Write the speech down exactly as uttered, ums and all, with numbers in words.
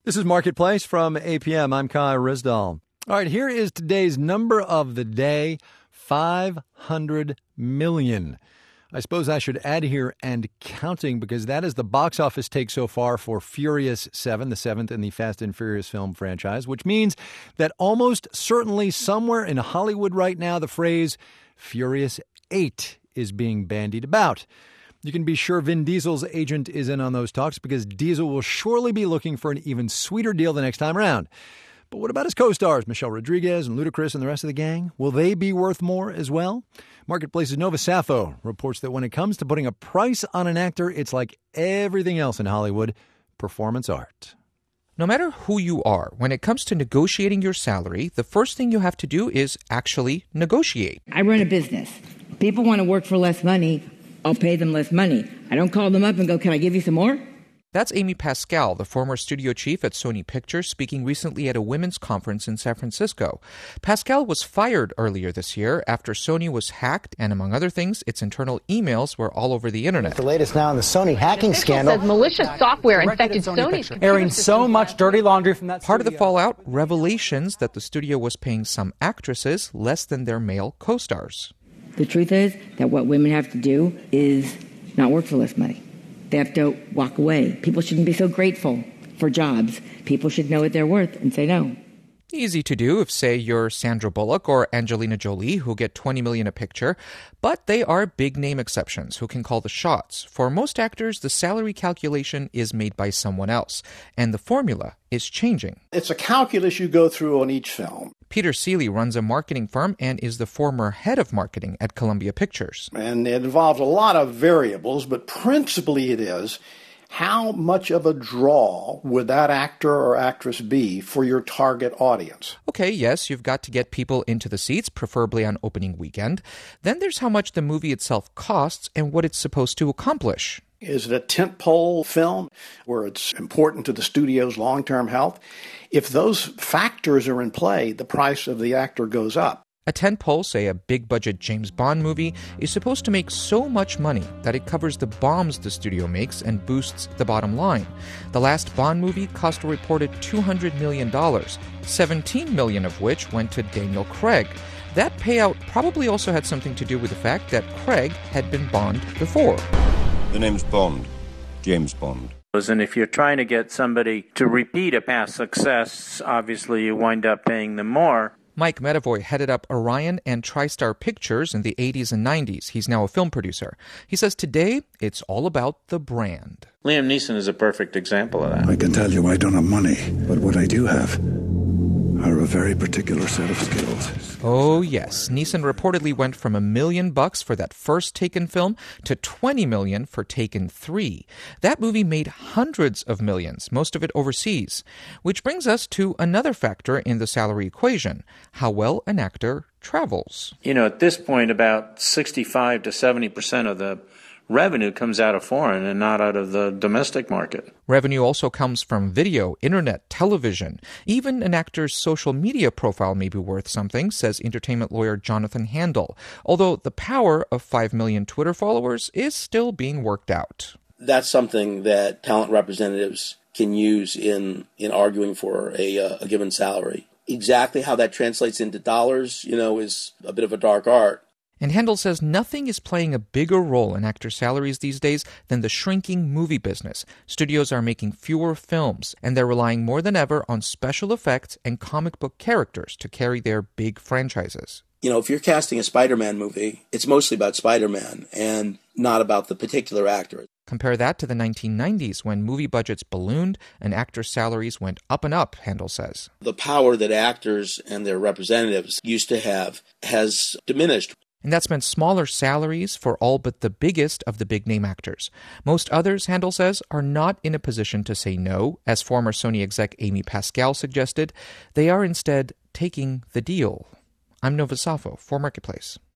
This is Marketplace from A P M. I'm Kai Rizdal. All right, here is today's number of the day, five hundred million. I suppose I should add here and counting, because that is the box office take so far for Furious seven, the seventh in the Fast and Furious film franchise, which means that almost certainly somewhere in Hollywood right now, the phrase Furious eight is being bandied about. You can be sure Vin Diesel's agent is in on those talks, because Diesel will surely be looking for an even sweeter deal the next time around. But what about his co-stars, Michelle Rodriguez and Ludacris and the rest of the gang? Will they be worth more as well? Marketplace's Nova Sappho reports that when it comes to putting a price on an actor, it's like everything else in Hollywood, performance art. No matter who you are, when it comes to negotiating your salary, the first thing you have to do is actually negotiate. I run a business. People want to work for less money. I'll pay them less money. I don't call them up and go, can I give you some more? That's Amy Pascal, the former studio chief at Sony Pictures, speaking recently at a women's conference in San Francisco. Pascal was fired earlier this year after Sony was hacked, and among other things, its internal emails were all over the internet. The latest now in the Sony hacking scandal says malicious software infected Sony's computer airing so much dirty laundry from that Part studio. of the fallout, revelations that the studio was paying some actresses less than their male co-stars. The truth is that what women have to do is not work for less money. They have to walk away. People shouldn't be so grateful for jobs. People should know what they're worth and say no. Easy to do if, say, you're Sandra Bullock or Angelina Jolie, who get twenty million dollars a picture, but they are big-name exceptions who can call the shots. For most actors, the salary calculation is made by someone else, and the formula is changing. It's a calculus you go through on each film. Peter Seeley runs a marketing firm and is the former head of marketing at Columbia Pictures. And it involves a lot of variables, but principally it is, how much of a draw would that actor or actress be for your target audience? Okay, yes, you've got to get people into the seats, preferably on opening weekend. Then there's how much the movie itself costs and what it's supposed to accomplish. Is it a tentpole film where it's important to the studio's long-term health? If those factors are in play, the price of the actor goes up. A tentpole, say a big-budget James Bond movie, is supposed to make so much money that it covers the bombs the studio makes and boosts the bottom line. The last Bond movie cost a reported two hundred million dollars, seventeen million dollars of which went to Daniel Craig. That payout probably also had something to do with the fact that Craig had been Bond before. The name's Bond, James Bond. And if you're trying to get somebody to repeat a past success, obviously you wind up paying them more. Mike Medavoy headed up Orion and TriStar Pictures in the eighties and nineties. He's now a film producer. He says today, it's all about the brand. Liam Neeson is a perfect example of that. I can tell you I don't have money, but what I do have are a very particular set of skills. Oh, yes. Neeson reportedly went from a million bucks for that first Taken film to twenty million for Taken three. That movie made hundreds of millions, most of it overseas. Which brings us to another factor in the salary equation, how well an actor travels. You know, at this point, about sixty-five to seventy percent of the revenue comes out of foreign and not out of the domestic market. Revenue also comes from video, internet, television. Even an actor's social media profile may be worth something, says entertainment lawyer Jonathan Handel, although the power of five million Twitter followers is still being worked out. That's something that talent representatives can use in, in arguing for a, uh, a given salary. Exactly how that translates into dollars, you know, is a bit of a dark art. And Handel says nothing is playing a bigger role in actor salaries these days than the shrinking movie business. Studios are making fewer films, and they're relying more than ever on special effects and comic book characters to carry their big franchises. You know, if you're casting a Spider-Man movie, it's mostly about Spider-Man and not about the particular actor. Compare that to the nineteen nineties when movie budgets ballooned and actor salaries went up and up, Handel says. The power that actors and their representatives used to have has diminished. And that's meant smaller salaries for all but the biggest of the big-name actors. Most others, Handel says, are not in a position to say no, as former Sony exec Amy Pascal suggested. They are instead taking the deal. I'm Nova Sappho for Marketplace.